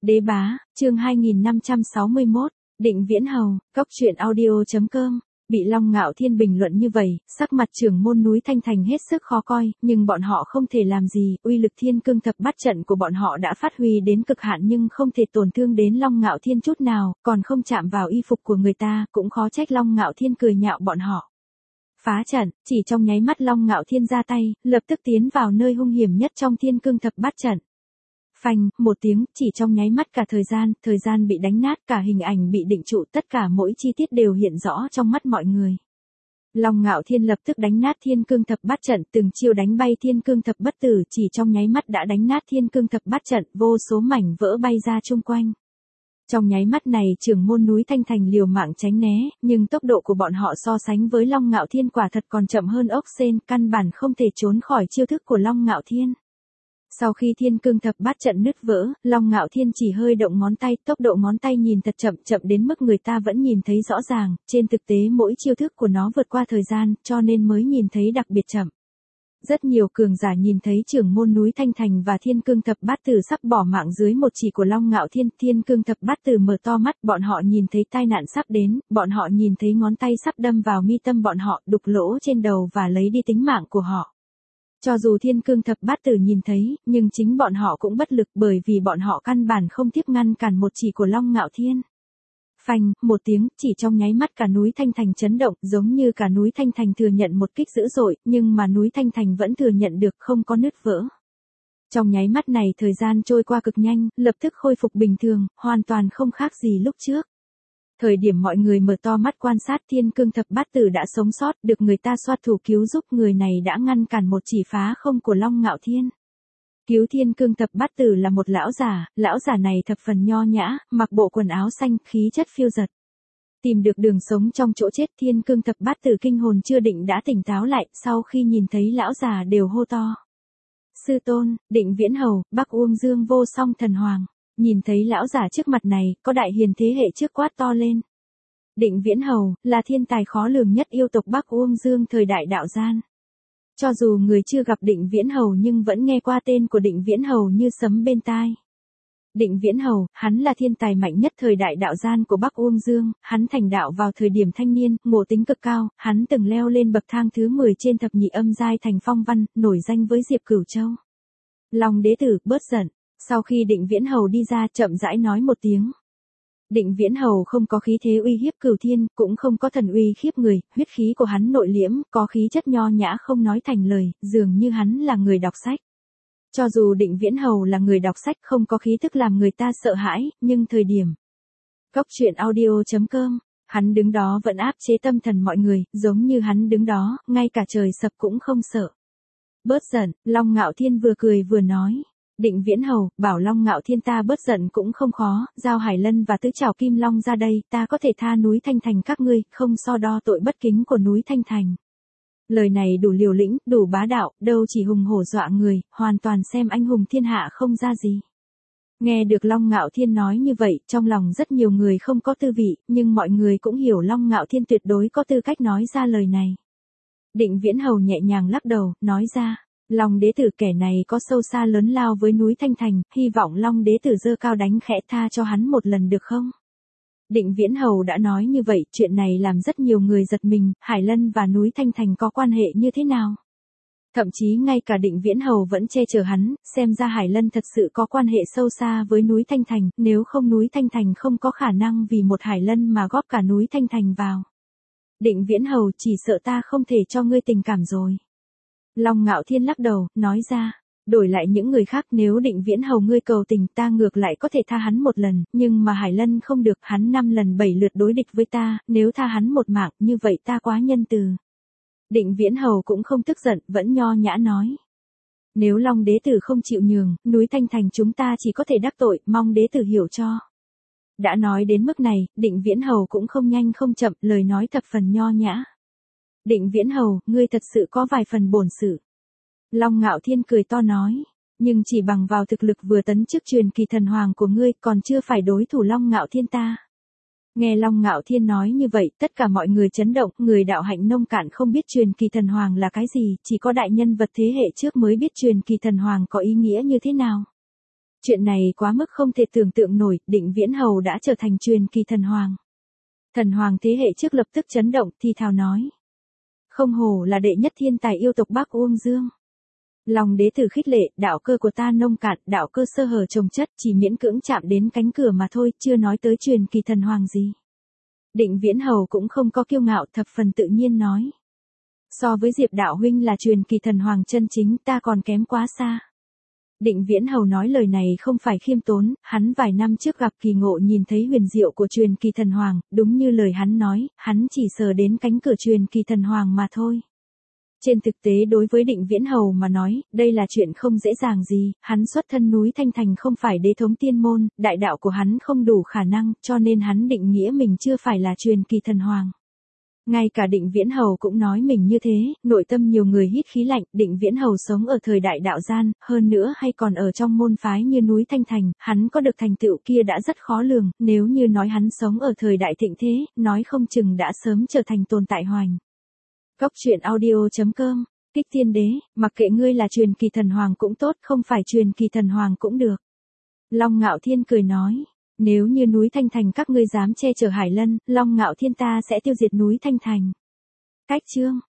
Đế bá, chương 2561, Định Viễn Hầu, Cốc truyện audio.com. Bị Long Ngạo Thiên bình luận như vậy, sắc mặt trưởng môn núi Thanh Thành hết sức khó coi, nhưng bọn họ không thể làm gì, uy lực Thiên Cương Thập Bát Trận của bọn họ đã phát huy đến cực hạn nhưng không thể tổn thương đến Long Ngạo Thiên chút nào, còn không chạm vào y phục của người ta, cũng khó trách Long Ngạo Thiên cười nhạo bọn họ. Phá trận, chỉ trong nháy mắt Long Ngạo Thiên ra tay, lập tức tiến vào nơi hung hiểm nhất trong Thiên Cương Thập Bát Trận. Phanh, một tiếng, chỉ trong nháy mắt cả thời gian bị đánh nát, cả hình ảnh bị định trụ, tất cả mỗi chi tiết đều hiện rõ trong mắt mọi người. Long Ngạo Thiên lập tức đánh nát Thiên Cương Thập Bát Trận, từng chiêu đánh bay Thiên Cương Thập Bất Tử, chỉ trong nháy mắt đã đánh nát Thiên Cương Thập Bát Trận, vô số mảnh vỡ bay ra chung quanh. Trong nháy mắt này trưởng môn núi Thanh Thành liều mạng tránh né, nhưng tốc độ của bọn họ so sánh với Long Ngạo Thiên quả thật còn chậm hơn ốc sên, căn bản không thể trốn khỏi chiêu thức của Long Ngạo Thiên. Sau khi Thiên Cương Thập Bát Trận nứt vỡ, Long Ngạo Thiên chỉ hơi động ngón tay, tốc độ ngón tay nhìn thật chậm đến mức người ta vẫn nhìn thấy rõ ràng, trên thực tế mỗi chiêu thức của nó vượt qua thời gian, cho nên mới nhìn thấy đặc biệt chậm. Rất nhiều cường giả nhìn thấy trưởng môn núi Thanh Thành và Thiên Cương Thập Bát Tử sắp bỏ mạng dưới một chỉ của Long Ngạo Thiên, Thiên Cương Thập Bát Tử mở to mắt, bọn họ nhìn thấy tai nạn sắp đến, bọn họ nhìn thấy ngón tay sắp đâm vào mi tâm bọn họ, đục lỗ trên đầu và lấy đi tính mạng của họ. Cho dù Thiên Cương Thập Bát Tử nhìn thấy, nhưng chính bọn họ cũng bất lực bởi vì bọn họ căn bản không tiếp ngăn cản một chỉ của Long Ngạo Thiên. Phanh, một tiếng, chỉ trong nháy mắt cả núi Thanh Thành chấn động, giống như cả núi Thanh Thành thừa nhận một kích dữ dội, nhưng mà núi Thanh Thành vẫn thừa nhận được, không có nứt vỡ. Trong nháy mắt này thời gian trôi qua cực nhanh, lập tức khôi phục bình thường, hoàn toàn không khác gì lúc trước. Thời điểm mọi người mở to mắt quan sát Thiên Cương Thập Bát Tử đã sống sót, được người ta xoát thủ cứu giúp, người này đã ngăn cản một chỉ phá không của Long Ngạo Thiên. Cứu Thiên Cương Thập Bát Tử là một lão giả này thập phần nho nhã, mặc bộ quần áo xanh, khí chất phiêu dật. Tìm được đường sống trong chỗ chết, Thiên Cương Thập Bát Tử kinh hồn chưa định đã tỉnh táo lại, sau khi nhìn thấy lão già đều hô to. Sư tôn, Định Viễn Hầu, Bắc Uông Dương Vô Song Thần Hoàng. Nhìn thấy lão giả trước mặt này, có đại hiền thế hệ trước quát to lên. Định Viễn Hầu, là thiên tài khó lường nhất yêu tộc Bắc Uông Dương thời đại đạo gian. Cho dù người chưa gặp Định Viễn Hầu nhưng vẫn nghe qua tên của Định Viễn Hầu như sấm bên tai. Định Viễn Hầu, hắn là thiên tài mạnh nhất thời đại đạo gian của Bắc Uông Dương, hắn thành đạo vào thời điểm thanh niên, ngộ tính cực cao, hắn từng leo lên bậc thang thứ 10 trên thập nhị âm giai thành phong văn, nổi danh với Diệp Cửu Châu. Long đế tử, bớt giận. Sau khi Định Viễn Hầu đi ra, chậm rãi nói một tiếng. Định Viễn Hầu không có khí thế uy hiếp cửu thiên, cũng không có thần uy khiếp người, huyết khí của hắn nội liễm, có khí chất nho nhã không nói thành lời, dường như hắn là người đọc sách. Cho dù Định Viễn Hầu là người đọc sách không có khí thức làm người ta sợ hãi, nhưng thời điểm Cốc truyện audio.com, hắn đứng đó vẫn áp chế tâm thần mọi người, giống như hắn đứng đó, ngay cả trời sập cũng không sợ. Bớt giận, Long Ngạo Thiên vừa cười vừa nói. Định Viễn Hầu, bảo Long Ngạo Thiên ta bớt giận cũng không khó, giao Hải Lân và tứ trảo Kim Long ra đây, ta có thể tha núi Thanh Thành các ngươi, không so đo tội bất kính của núi Thanh Thành. Lời này đủ liều lĩnh, đủ bá đạo, đâu chỉ hùng hổ dọa người, hoàn toàn xem anh hùng thiên hạ không ra gì. Nghe được Long Ngạo Thiên nói như vậy, trong lòng rất nhiều người không có tư vị, nhưng mọi người cũng hiểu Long Ngạo Thiên tuyệt đối có tư cách nói ra lời này. Định Viễn Hầu nhẹ nhàng lắc đầu, nói ra. Long đế tử kẻ này có sâu xa lớn lao với núi Thanh Thành, hy vọng Long đế tử giơ cao đánh khẽ tha cho hắn một lần được không? Định Viễn Hầu đã nói như vậy, chuyện này làm rất nhiều người giật mình, Hải Lân và núi Thanh Thành có quan hệ như thế nào? Thậm chí ngay cả Định Viễn Hầu vẫn che chở hắn, xem ra Hải Lân thật sự có quan hệ sâu xa với núi Thanh Thành, nếu không núi Thanh Thành không có khả năng vì một Hải Lân mà góp cả núi Thanh Thành vào. Định Viễn Hầu, chỉ sợ ta không thể cho ngươi tình cảm rồi. Long Ngạo Thiên lắc đầu, nói ra, đổi lại những người khác nếu Định Viễn Hầu ngươi cầu tình ta ngược lại có thể tha hắn một lần, nhưng mà Hải Lân không được, hắn 5 lần 7 lượt đối địch với ta, nếu tha hắn một mạng, như vậy ta quá nhân từ. Định Viễn Hầu cũng không tức giận, vẫn nho nhã nói. Nếu Long đế tử không chịu nhường, núi Thanh Thành chúng ta chỉ có thể đắc tội, mong đế tử hiểu cho. Đã nói đến mức này, Định Viễn Hầu cũng không nhanh không chậm, lời nói thập phần nho nhã. Định Viễn Hầu, ngươi thật sự có vài phần bổn sự. Long Ngạo Thiên cười to nói, nhưng chỉ bằng vào thực lực vừa tấn chức truyền kỳ thần hoàng của ngươi còn chưa phải đối thủ Long Ngạo Thiên ta. Nghe Long Ngạo Thiên nói như vậy, tất cả mọi người chấn động, người đạo hạnh nông cạn không biết truyền kỳ thần hoàng là cái gì, chỉ có đại nhân vật thế hệ trước mới biết truyền kỳ thần hoàng có ý nghĩa như thế nào. Chuyện này quá mức không thể tưởng tượng nổi, Định Viễn Hầu đã trở thành truyền kỳ thần hoàng. Thần hoàng thế hệ trước lập tức chấn động, thi thào nói. Không hổ là đệ nhất thiên tài yêu tộc Bắc Uông Dương. Lòng đế tử khích lệ, đạo cơ của ta nông cạn, đạo cơ sơ hở chồng chất, chỉ miễn cưỡng chạm đến cánh cửa mà thôi, chưa nói tới truyền kỳ thần hoàng gì. Định Viễn Hầu cũng không có kiêu ngạo, thập phần tự nhiên nói. So với Diệp đạo huynh là truyền kỳ thần hoàng chân chính, ta còn kém quá xa. Định Viễn Hầu nói lời này không phải khiêm tốn, hắn vài năm trước gặp kỳ ngộ nhìn thấy huyền diệu của truyền kỳ thần hoàng, đúng như lời hắn nói, hắn chỉ sờ đến cánh cửa truyền kỳ thần hoàng mà thôi. Trên thực tế đối với Định Viễn Hầu mà nói, đây là chuyện không dễ dàng gì, hắn xuất thân núi Thanh Thành không phải đế thống tiên môn, đại đạo của hắn không đủ khả năng, cho nên hắn định nghĩa mình chưa phải là truyền kỳ thần hoàng. Ngay cả Định Viễn Hầu cũng nói mình như thế, nội tâm nhiều người hít khí lạnh, Định Viễn Hầu sống ở thời đại đạo gian, hơn nữa hay còn ở trong môn phái như núi Thanh Thành, hắn có được thành tựu kia đã rất khó lường, nếu như nói hắn sống ở thời đại thịnh thế, nói không chừng đã sớm trở thành tồn tại hoành. Góc truyện audio.com, Kích Thiên Đế, mặc kệ ngươi là truyền kỳ thần hoàng cũng tốt, không phải truyền kỳ thần hoàng cũng được. Long Ngạo Thiên cười nói. Nếu như núi Thanh Thành các ngươi dám che chở Hải Lân, Long Ngạo Thiên ta sẽ tiêu diệt núi Thanh Thành. Cách chương